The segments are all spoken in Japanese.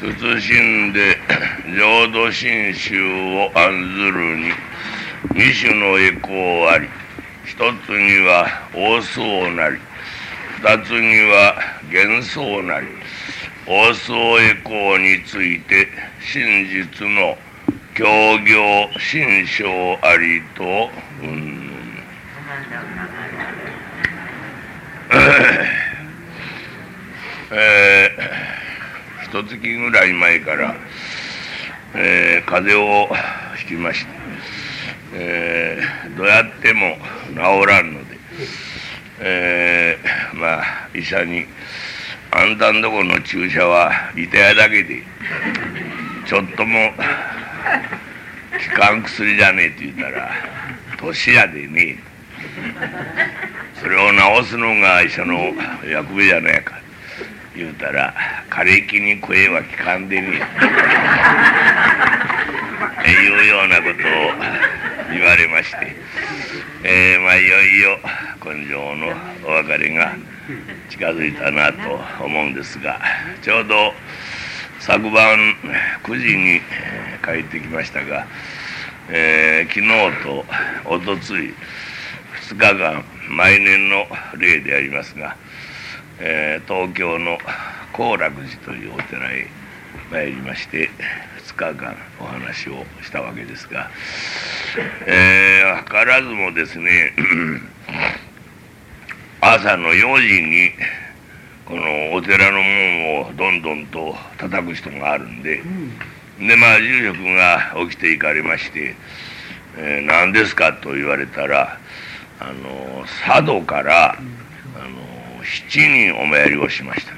謹んで浄土真宗を案ずるに二種の回向あり、一つには応相なり、二つには幻相なり。応相回向について真実の教行心象ありと一月ぐらい前から、風邪をひきまして、どうやっても治らんので、医者にあんたんとこの注射は痛やだけでちょっとも効かん薬じゃねえって言ったら年やでねえ、それを治すのが医者の役目じゃねえか言うたら枯れ木に声は聞かんでねえいうようなことを言われまして、いよいよ今生のお別れが近づいたなと思うんですが、ちょうど昨晩9時に帰ってきましたが、昨日とおとつい2日間毎年の例でありますが、東京の興楽寺というお寺へ参りまして2日間お話をしたわけですが、図らずもですね朝の4時にこのお寺の門をどんどんと叩く人があるんで、住職が起きて行かれまして、何ですかと言われたら佐渡から7人お参りをしました。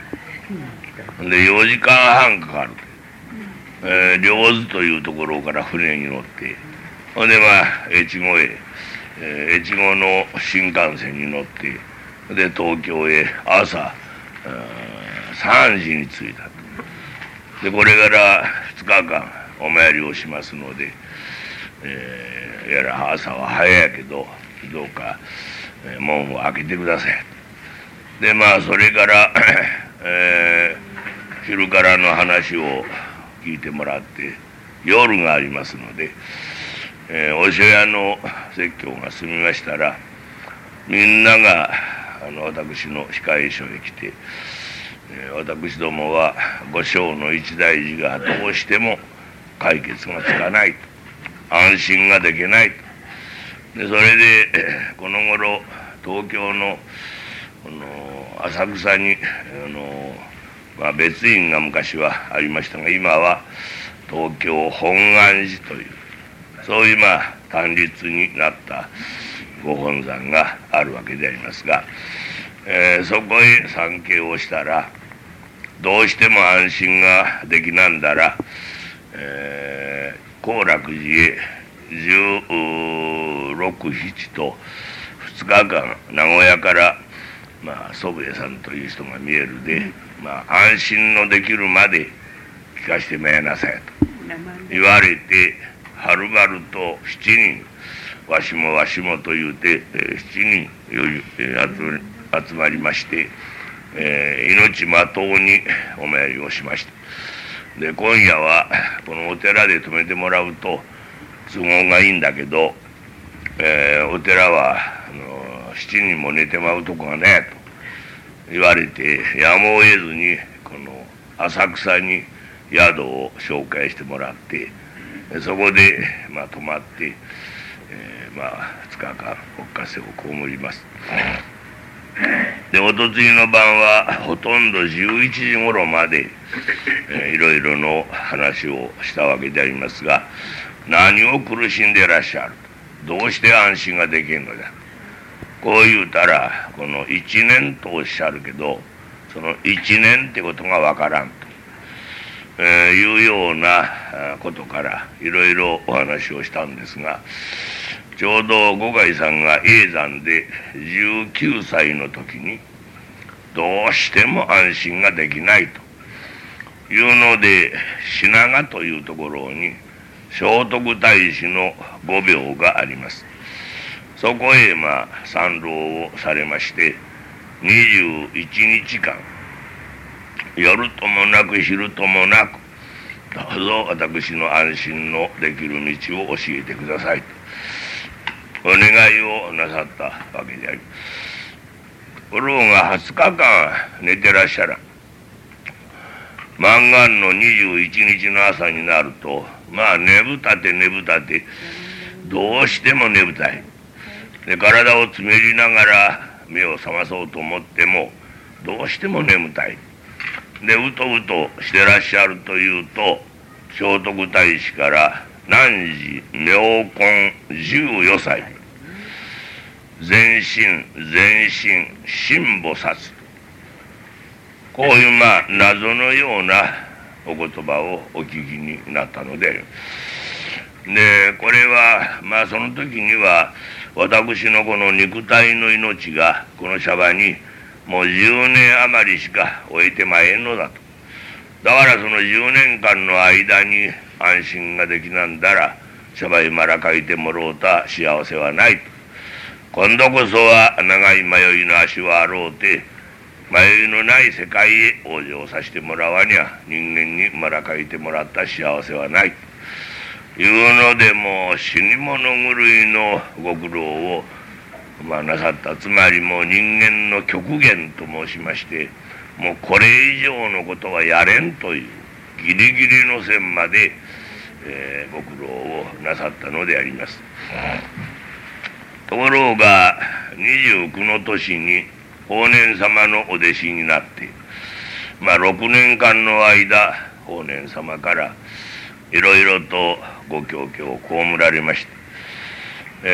で4時間半かかると、両津というところから船に乗って、ほんで越後へ、越後の新幹線に乗ってで東京へ朝3時に着いたと。でこれから2日間お参りをしますので、やら朝は早いけどどうか、門を開けてくださいと。でそれから、昼からの話を聞いてもらって夜がありますので、お書屋の説教が済みましたらみんなが私の控え所へ来て、私どもは御生の一大事がどうしても解決がつかないと、安心ができないと。でそれでこの頃東京の浅草に別院が昔はありましたが、今は東京本願寺というそういう単立になったご本山があるわけでありますが、そこへ参詣をしたらどうしても安心ができなんだら、興楽寺へ16、7と2日間名古屋から祖父江さんという人が見えるで、安心のできるまで聞かしてまいなさいと言われて、はるばると7人わしもわしもと言うて、7人集まりまして、命まとうにお参りをしました。で今夜はこのお寺で泊めてもらうと都合がいいんだけど、お寺は7人も寝てまうとこがねと言われて、やむを得ずにこの浅草に宿を紹介してもらって、そこで泊まって、2日間おっかせを被ります。でおとついの晩はほとんど11時頃まで、いろいろの話をしたわけでありますが、何を苦しんでいらっしゃる、どうして安心ができんのだ、こう言うたらこの1年とおっしゃるけど、その1年ってことがわからんと、いうようなことからいろいろお話をしたんですが、ちょうど五海さんが叡山で19歳の時にどうしても安心ができないというので、品川というところに聖徳太子の御廟があります。そこへ参籠をされまして、21日間夜ともなく昼ともなくどうぞ私の安心のできる道を教えてくださいとお願いをなさったわけであります。ところが20日間寝てらっしゃらん。満願の21日の朝になると寝ぶたてどうしても眠たいで、体をつめりながら目を覚まそうと思ってもどうしても眠たいで、うとうとしてらっしゃるというと、聖徳太子から汝妙根14歳全身心菩薩、こういう謎のようなお言葉をお聞きになったので、これはその時には私のこの肉体の命がこのシャバにもう10年余りしか終えてまえんのだと。だからその10年間の間に安心ができなんだらシャバにまらかいてもろうた幸せはないと。今度こそは長い迷いの足はあろうて迷いのない世界へ往生させてもらわにゃ人間にまらかいてもらった幸せはないというので、もう死に物狂いのご苦労をなさった。つまりもう人間の極限と申しまして、もうこれ以上のことはやれんというギリギリの線まで、ご苦労をなさったのであります。ところが29の年に法然様のお弟子になって6年間の間法然様からいろいろとご教化を被られまして、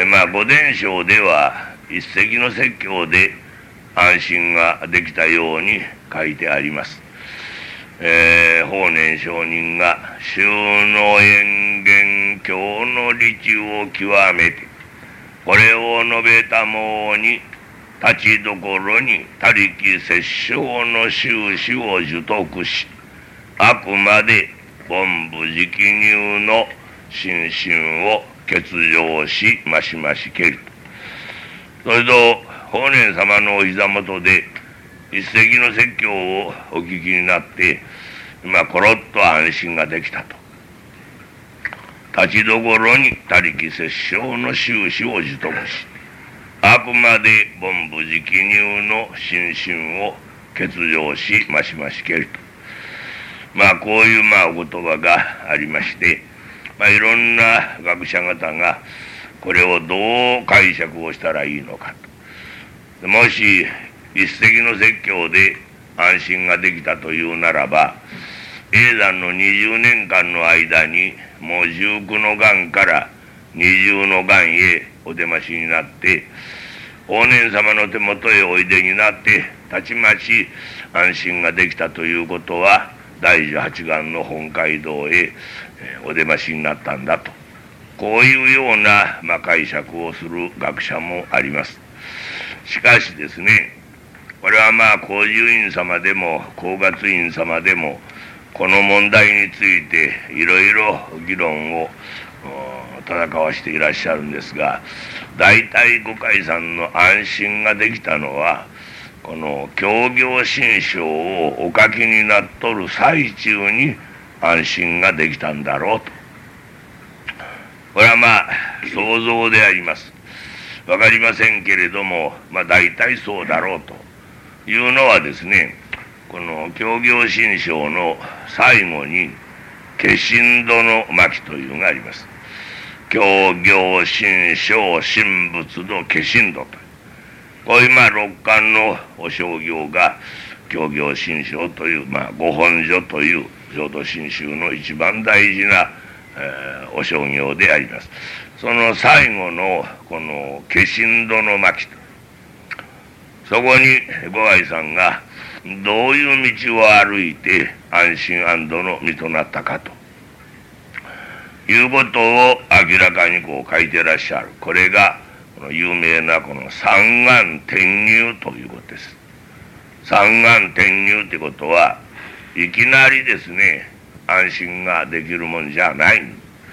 御伝承では一石の説教で安心ができたように書いてあります。法然上人が衆の縁現教の理知を極めてこれを述べたもに立ちどころに他力摂生の修士を受得し、あくまで凡夫直入の心身を欠如しましましけると。それと法然様のお膝元で一石の説教をお聞きになってころっと安心ができたと。立ちどころに他力摂生の修士を受得し、あくまで凡夫直入の心身を欠如しましましけると。こういうお言葉がありまして、いろんな学者方がこれをどう解釈をしたらいいのかと。もし一石の説教で安心ができたというならば、叡山の20年間の間にもう19の願から20の願へお出ましになって法然様の手元へおいでになってたちまち安心ができたということは第18願の本街道へお出ましになったんだと、こういうような解釈をする学者もあります。しかしですね、これは光寿院様でも光月院様でもこの問題についていろいろ議論を戦わしていらっしゃるんですが、大体御開さんの安心ができたのはこの教行心証をお書きになっとる最中に安心ができたんだろうと。これは想像であります。わかりませんけれども大体そうだろうというのはですね、この教行心証の最後に化身度の巻というのがあります。教行心証神仏度化身度と、こういう六巻のお商業が教行心証という御本所という浄土真宗の一番大事な、お商業であります。その最後のこの化身度の巻と、そこに御愛さんがどういう道を歩いて安心安堵の身となったかということを明らかに書いてらっしゃる。これがこの有名なこの三願転入ということです。三願転入ってことはいきなりですね安心ができるもんじゃない。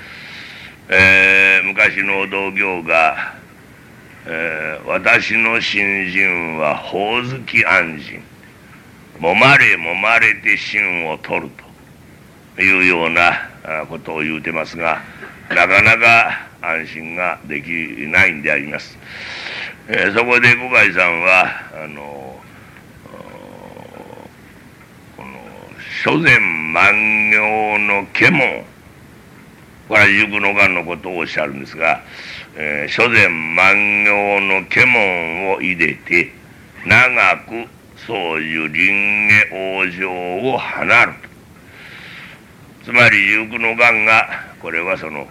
昔のお道行が、私の信心はほおずき安心、揉まれ揉まれて心を取るというようなことを言うてますが、なかなか安心ができないんであります。そこで五海さんはこの諸前万行の化門、これは塾の願のことをおっしゃるんですが、諸前万行の化門を入れて長く宗樹林下往生を離ると。つまり塾の願が、これはその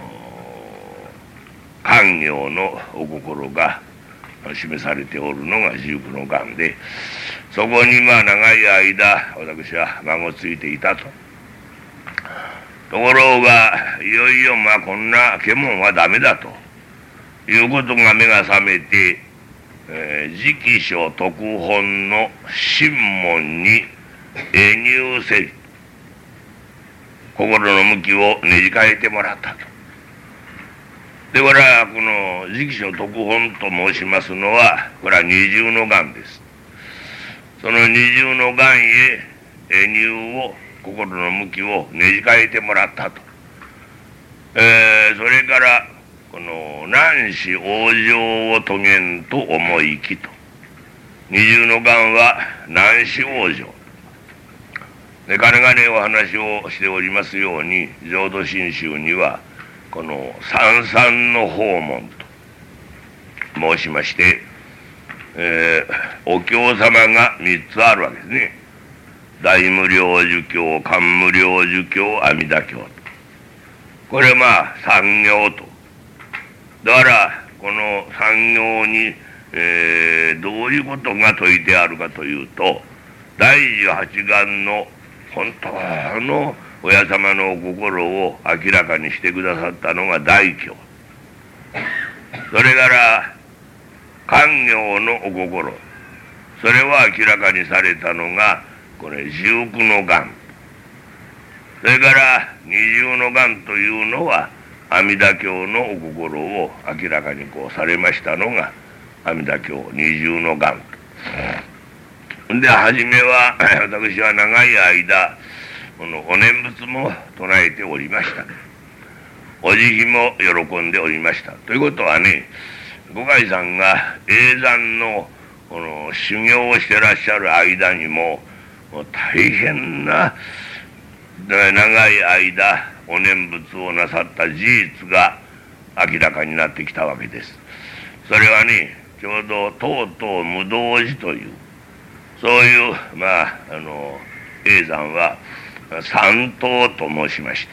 官業のお心が示されておるのが塾の願で、そこに長い間私は孫ついていたと。ところがいよいよこんな化門はダメだということが目が覚めて、直書特本の神門に入せり、心の向きをねじ替えてもらったと。で、これはこの直書特本と申しますのは、これは二重の願です。その二重の願へ入を、心の向きをねじ替えてもらったと。それからこの難死往生を遂げんと思いきと。二重の願は難死往生で、かねがねお話をしておりますように、浄土真宗にはこの三々の法門と申しまして、お経様が3つあるわけですね。大無量寿経、漢無量寿経、阿弥陀経と。これ三行と。だからこの三行に、どういうことが説いてあるかというと、第18願の本当の親様のお心を明らかにしてくださったのが大経。それから官業のお心、それを明らかにされたのがこれ十九の願。それから二重の願というのは阿弥陀経のお心を明らかにされましたのが阿弥陀経二重の願と。で、初めは私は長い間このお念仏も唱えておりました。お慈悲も喜んでおりました。ということはね、五海さんが永山のこの修行をしてらっしゃる間にも大変な長い間お念仏をなさった事実が明らかになってきたわけです。それはね、ちょうどとうとう無道寺という、そういう永山は三塔と申しまして、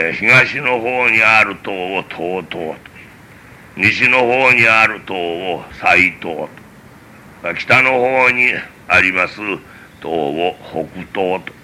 東の方にある塔を東塔と、西の方にある塔を西塔と、北の方にあります塔を北塔と。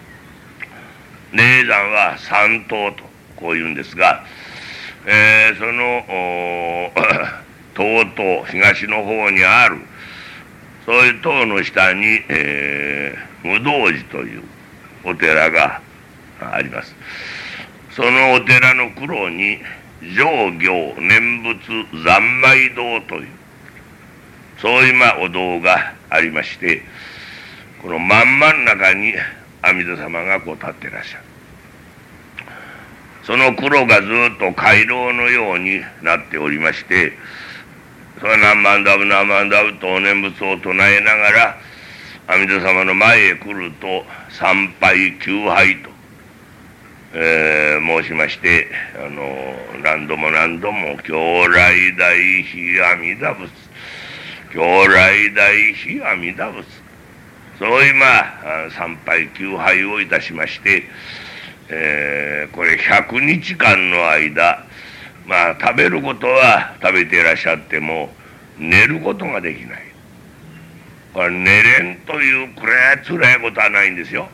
永山は三塔とこう言うんですが、その塔と東の方にあるそういう塔の下に、無道寺というお寺があります。そのお寺の黒に上行念仏三昧堂という、そういうお堂がありまして、この真ん中に阿弥陀様が立ってらっしゃる。その黒がずっと回廊のようになっておりまして、それは何万ダブ何万ダブとお念仏を唱えながら阿弥陀様の前へ来ると参拝求拝と、申しまして、何度も何度も経来大悲阿弥陀仏、経来大悲阿弥陀仏、そういう参拝求拝をいたしまして、これ100日間の間、食べることは食べていらっしゃっても寝ることができない。これ寝れんというくらい辛いことはないんですよ。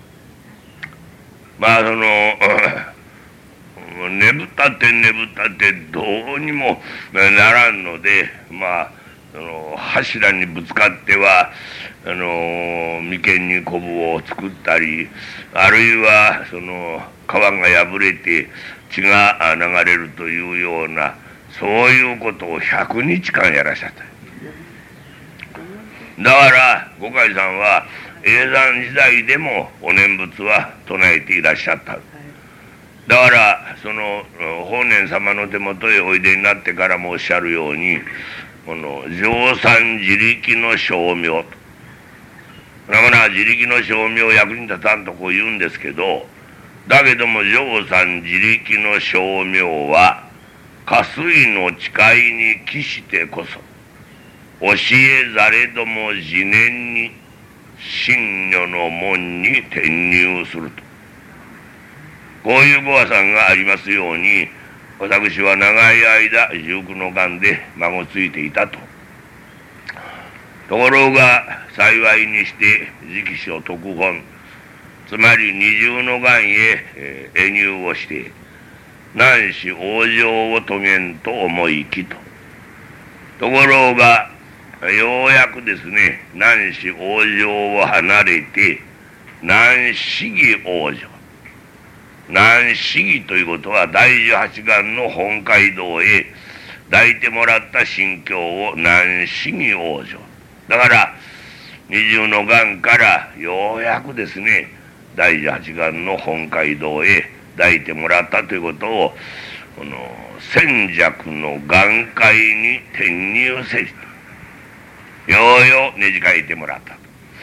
眠ったってどうにもならんので、柱にぶつかっては眉間にコブを作ったり、あるいは皮が破れて血が流れるというような、そういうことを100日間やらしゃった。だから五海さんは永山時代でもお念仏は唱えていらっしゃった。だからその法然様の手元へおいでになってからもおっしゃるように、この常参自力の称名と、だから自力の称名役に立たんとこう言うんですけど、だけども常参自力の称名は下水の誓いに帰してこそ教えざれども自念に真如の門に転入すると、こういうご破算がありますように、私は長い間19の間で孫ついていたと。ところが幸いにして直書特本、つまり20の間へ会入をして何し往生を遂げんと思いきと。ところがようやくですね、何し往生を離れて何し義往生、何し義ということは第18願の本街道へ抱いてもらった心境を何し義往生だから、20の願からようやくですね第18願の本街道へ抱いてもらったということを、この戦弱の願界に転入せりとようようねじ書いてもらった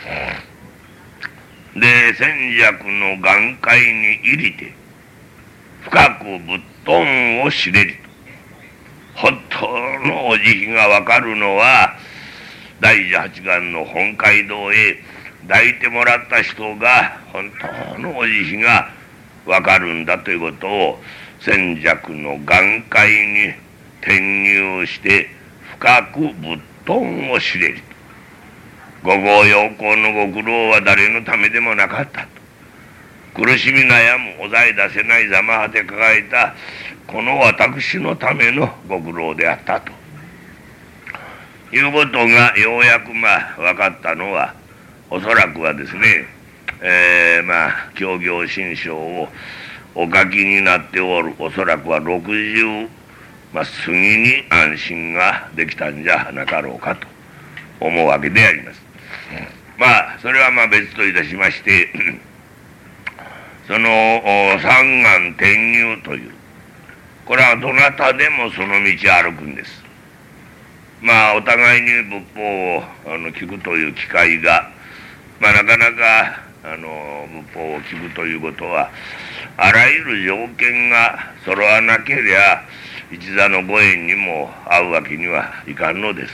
と。で戦弱の願界に入りて深くぶっとんを知れりと、本当のお慈悲がわかるのは第18願の本街道へ抱いてもらった人が本当のお慈悲がわかるんだということを、戦弱の願界に転入して深くぶっとんを知れりと。ご業用行のご苦労は誰のためでもなかったと。苦しみ悩むおざえ出せないざまはて抱えたこの私のためのご苦労であったということがようやく分かったのは、おそらくはですね、教行心証をお書きになっておる、おそらくは60過ぎに安心ができたんじゃなかろうかと思うわけであります。それは別といたしましてその三願転入という、これはどなたでもその道を歩くんです。お互いに仏法を聞くという機会が、なかなか仏法を聞くということはあらゆる条件が揃わなけりゃ一座のご縁にも会うわけにはいかんのです。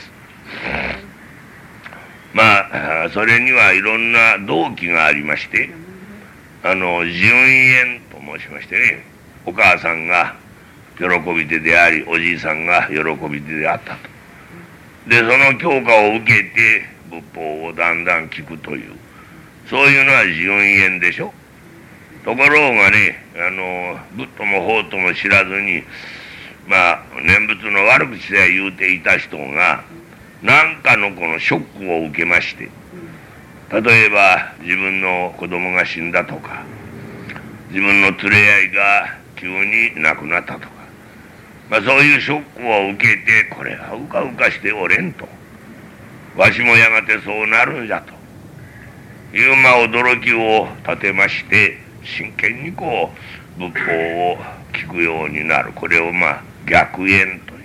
それにはいろんな動機がありまして、順縁と申しましてね、お母さんが喜び手でありおじいさんが喜び手であったと。でその教科を受けて仏法をだんだん聞くという、そういうのは順縁でしょ。ところがね、仏とも法とも知らずに念仏の悪口さえ言うていた人が何かのこのショックを受けまして、例えば自分の子供が死んだとか、自分の連れ合いが急に亡くなったとか、そういうショックを受けて、これはうかうかしておれんと、わしもやがてそうなるんじゃという驚きを立てまして、真剣にこう仏法を聞くようになる。これを逆縁という、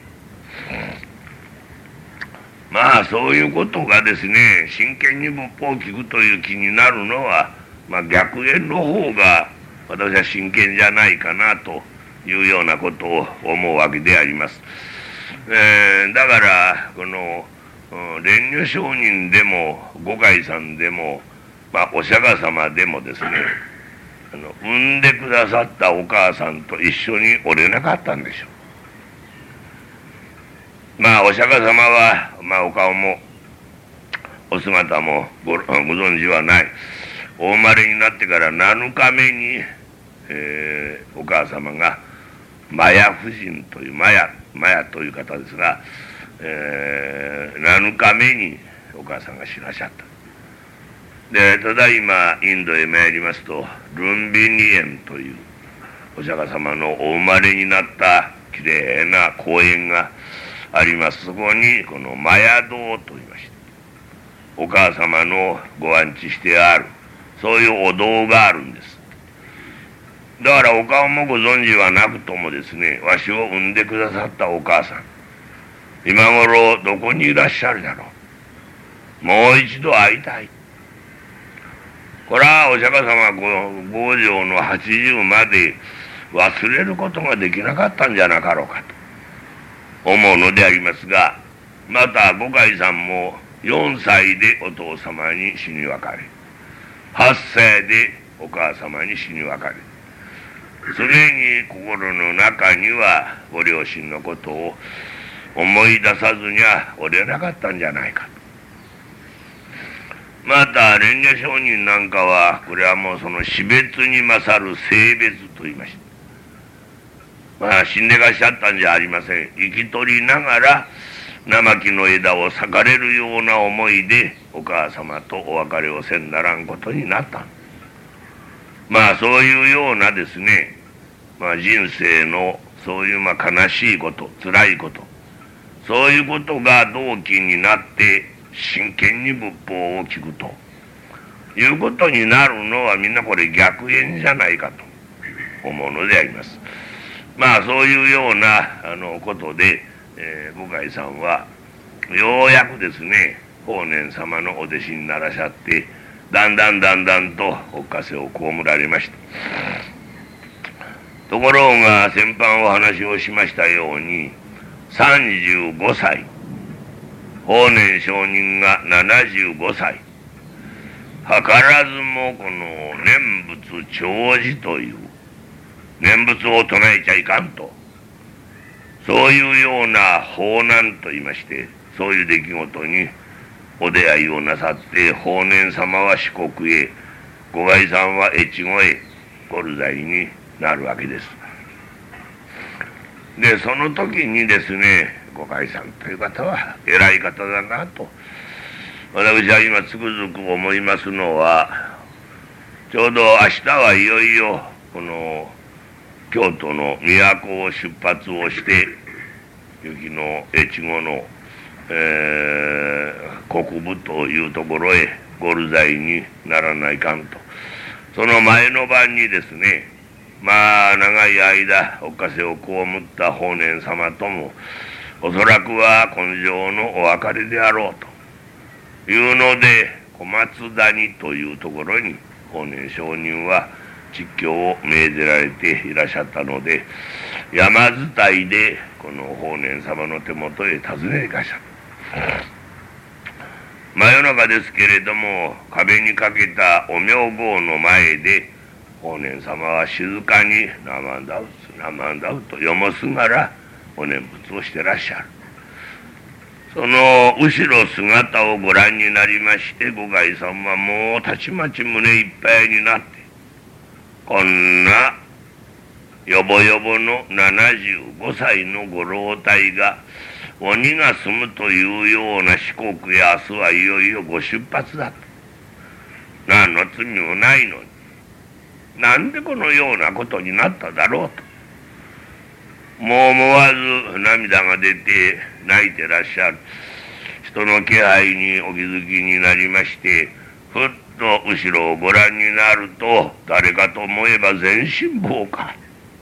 そういうことがですね、真剣に仏法を聞くという気になるのは、逆縁の方が私は真剣じゃないかなというようなことを思うわけであります。だからこの蓮如上人でも五海さんでも、お釈迦様でもですね、産んでくださったお母さんと一緒におれなかったんでしょう。お釈迦様は、お顔もお姿もご存知はない。お生まれになってから7日目に、お母様がマヤ夫人というマヤという方ですが、7日目にお母さんが死なしゃった。でただいまインドへ参りますと、ルンビニ園というお釈迦様のお生まれになったきれいな公園があります。そこにこのマヤ堂と言いまして、 お母様のご安置してある、そういうお堂があるんです。だからお顔もご存知はなくともですね、わしを産んでくださったお母さん、今頃どこにいらっしゃるだろう。もう一度会いたい。これはお釈迦様五条の80まで忘れることができなかったんじゃなかろうかと思うのでありますが、また五海さんも4歳でお父様に死に別れ、8歳でお母様に死に別れ、常に心の中にはご両親のことを思い出さずにはおれなかったんじゃないかと。また蓮華上人なんかは、これはもうその死別に勝る生別と言いました。死んでらっしゃったんじゃありません。生き取りながら生木の枝を裂かれるような思いでお母様とお別れをせんならんことになった。そういうようなですね、人生のそういう悲しいこと、辛いこと、そういうことが動機になって真剣に仏法を聞くということになるのは、みんなこれ逆縁じゃないかと思うのであります。そういうようなことで、五海さんはようやくですね、法然様のお弟子にならしゃって、だんだんとおっかせを被られました。ところが先般お話をしましたように、35歳、法然上人が75歳、図らずもこの念仏長寿という、念仏を唱えちゃいかんと、そういうような法難と言いまして、そういう出来事にお出会いをなさって、法然様は四国へ、五海さんは越後へご流罪になるわけです。でその時にですね、五海さんという方は偉い方だなと私は今つくづく思いますのは、ちょうど明日はいよいよこの京都の都を出発をして、雪の越後の、国部というところへご流罪にならないかんと。その前の晩にですね、長い間おっかせを被った法然様ともおそらくは今生のお別れであろうというので、小松谷というところに法然上人は蟄居を命ぜられていらっしゃったので、山伝いでこの法然様の手元へ訪ねていらっしゃった。真夜中ですけれども、壁にかけたお明号の前で法然様は静かにナマンダウと読もすがらお念仏をしてらっしゃる。その後ろ姿をご覧になりまして、五海さんはもうたちまち胸いっぱいになって、こんなよぼよぼの75歳のご老体が鬼が住むというような四国へ明日はいよいよご出発だと。何の罪もないのに、なんでこのようなことになっただろうと、もう思わず涙が出て泣いてらっしゃる。人の気配にお気づきになりまして、ふっと後ろをご覧になると、誰かと思えば全身坊か。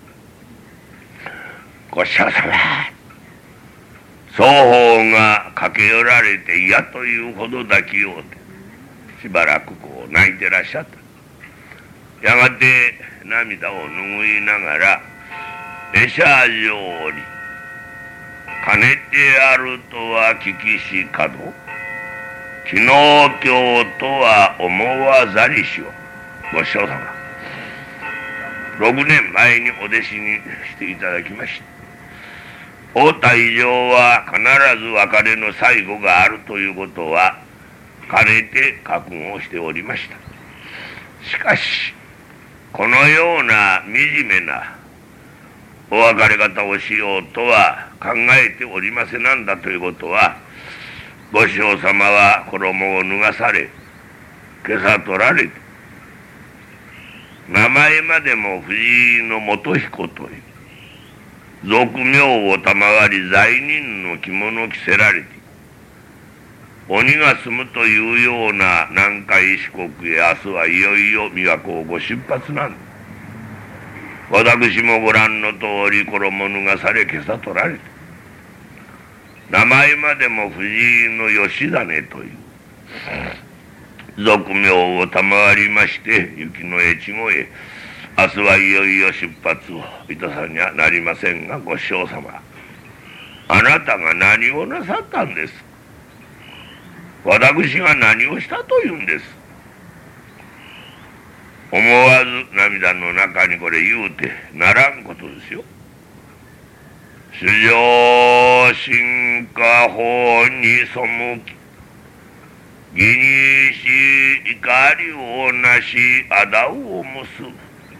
ご師匠様、双方が駆け寄られて嫌というほど抱きようて、しばらくこう泣いてらっしゃった。やがて涙を拭いながら、会釈上に兼ねてあるとは聞きしかど、昨日今日とは思わざりしを。ご師匠様、6年前にお弟子にしていただきました。大田以上は必ず別れの最後があるということは兼ねて覚悟をしておりました。しかしこのような惨めなお別れ方をしようとは考えておりませなんだということは、ご師匠様は衣を脱がされ、今朝取られて、名前までも藤井の元彦という俗名を賜り罪人の着物を着せられて、 鬼が住むというような南海四国へ明日はいよいよ琵琶湖をご出発なんです。私もご覧の通り衣脱がされ今朝取られて、名前までも藤井の吉種という俗名を賜りまして、雪の越後へ明日はいよいよ出発をいたさにはなりませんが、ご師匠様、あなたが何をなさったんです？私が何をしたというんです？思わず涙の中にこれ言うてならんことですよ。主上進化法に背き、義にし怒りをなし仇を結ぶ。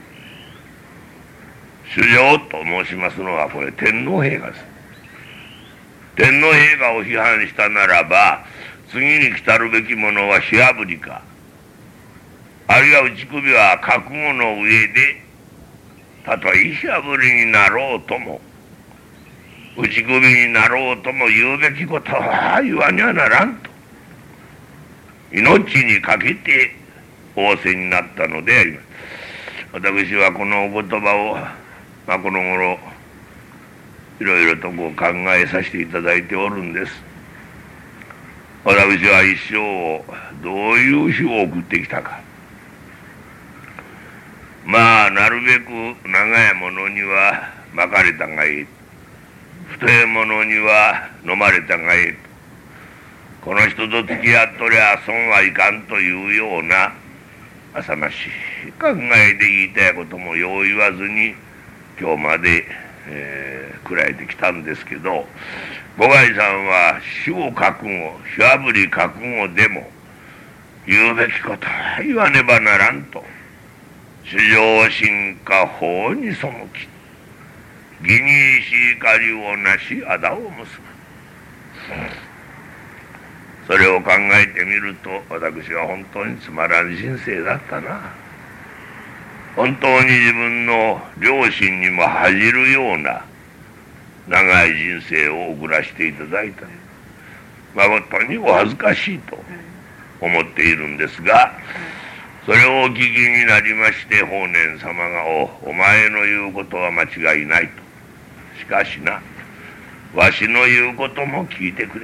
主上と申しますのはこれ天皇陛下です。天皇陛下を批判したならば、次に来たるべきものは火あぶりか、あるいは打ち首は覚悟の上で、たとえ火あぶりになろうとも打ち首になろうとも言うべきことは言わにはならんと、命にかけて仰せになったのであります。私はこのお言葉を、この頃いろいろと考えさせていただいておるんです。私は一生をどういう日を送ってきたか。なるべく長いものには巻かれたがいい、太いものには飲まれたがいい、この人と付き合っとりゃ損はいかんというような浅ましい考えで言いたいこともよう言わずに今日までくらえてきたんですけど、五外さんは死を覚悟、火あぶり覚悟でも言うべきことは言わねばならんと、主上進化法に背き、義にし怒りをなし仇を結ぶ。それを考えてみると、私は本当につまらん人生だったな。本当に自分の良心にも恥じるような長い人生を送らせていただいた。誠にお恥ずかしいと思っているんですが、それをお聞きになりまして法然様がお前の言うことは間違いないと。しかしな、わしの言うことも聞いてくれ。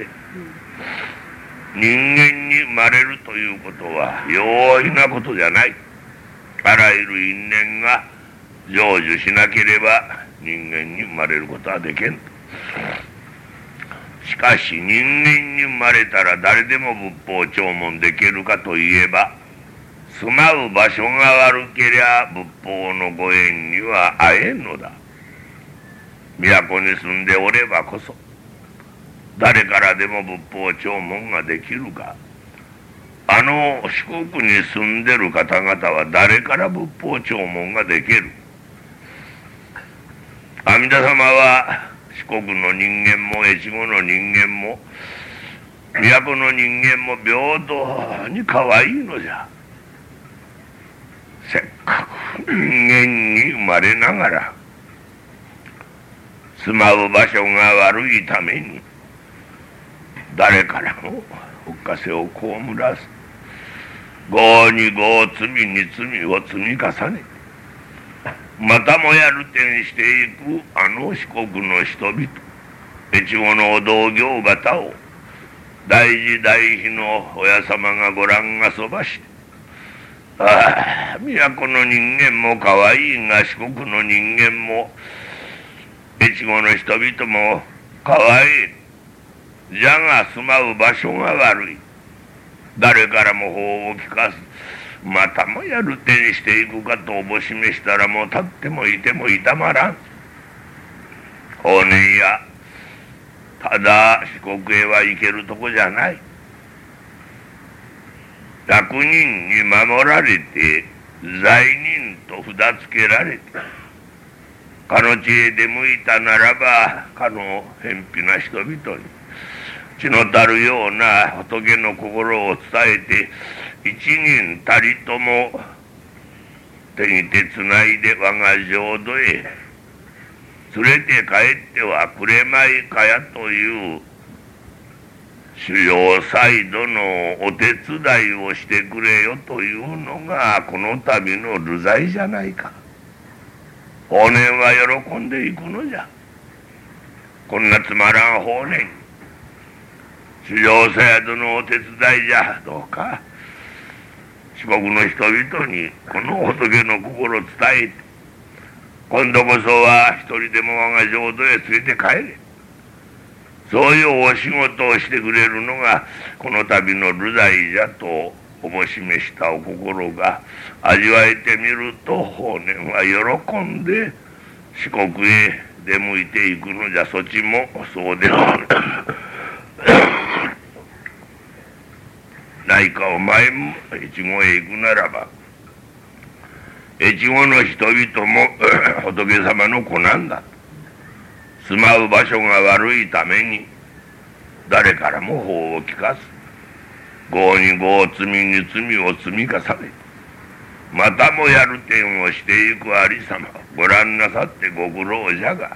人間に生まれるということは容易なことじゃない。あらゆる因縁が成就しなければ人間に生まれることはできん。しかし人間に生まれたら誰でも仏法聴聞できるかといえば、住まう場所が悪けりゃ仏法のご縁には会えんのだ。都に住んでおればこそ誰からでも仏法聴聞ができるが、あの四国に住んでる方々は誰から仏法聴聞ができる。阿弥陀様は四国の人間も越後の人間も都の人間も平等に可愛いのじゃ。せっかく人間に生まれながら住まう場所が悪いために誰からもおっかせを被らず、業に業、罪に罪を積み重ね、またもやるてんしていくあの四国の人々、越後のお道行方を大事大悲の親様がご覧がそばして、ああ、都の人間も可愛いが四国の人間も越後の人々も可愛い。じゃが住まう場所が悪い。誰からも法を聞かず、またもやるてにしていくかとおぼしめしたらもう立ってもいてもいたまらん。法然やただ四国へは行けるとこじゃない。役人に守られて罪人と札付けられて、かの地へ出向いたならばかの偏僻な人々に血のたるような仏の心を伝えて、一人たりとも手に手つないで我が浄土へ連れて帰ってはくれまいかやという主要サイドのお手伝いをしてくれよというのがこの度の流罪じゃないか。法然は喜んでいくのじゃ。こんなつまらん法然、主要サイドのお手伝いじゃどうか四国の人々にこの仏の心を伝えて、今度こそは一人でも我が浄土へ連れて帰れ。そういうお仕事をしてくれるのがこの度の流罪じゃとおぼしめしたお心が味わえてみると、法然は喜んで四国へ出向いていくのじゃ。そちもそうではないか。お前も越後へ行くならば、越後の人々も仏様の子なんだ。住まう場所が悪いために誰からも法を聞かず、業に業、罪に罪を積み重ね、またもやる点をしていくありさまご覧なさってご苦労じゃが、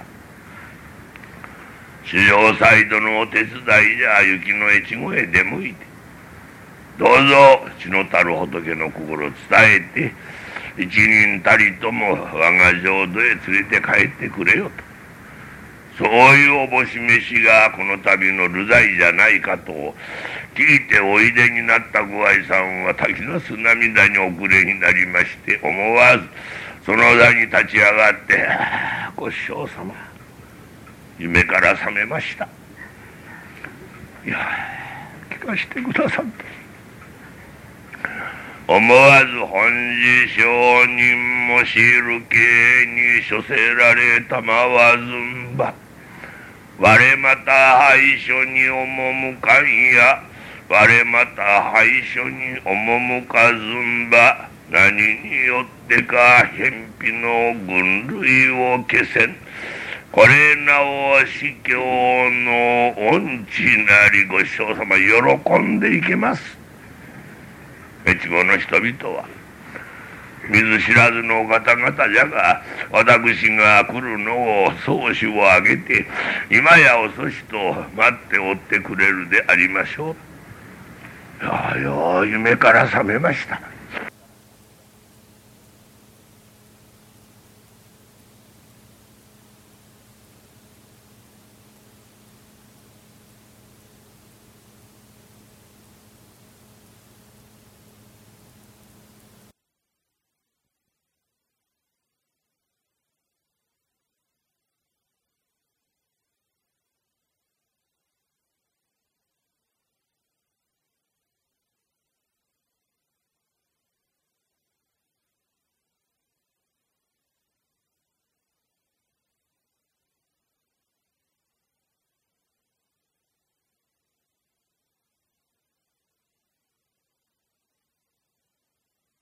主要サイドのお手伝いじゃ雪の越後へ出向いて、どうぞ血のたる仏の心を伝えて、一人たりとも我が浄土へ連れて帰ってくれよと、そういうおぼし飯がこの度の流罪じゃないかと聞いておいでになったご愛さんは滝のす涙に遅れになりまして、思わずその座に立ち上がって「ご師匠様、夢から覚めました。いや聞かせてくださった。思わず本寺上人もシール系に処せられたまわずんば、我また廃所に赴かんや、我また廃所に赴かずんば、何によってか偏僻の軍類を消せん。これなお司教の恩知なり。ご師匠様喜んでいけます。越後の人々は見ず知らずの方々じゃが、私が来るのを宗主を挙げて今や遅しと待っておってくれるでありましょう。いや夢から覚めました。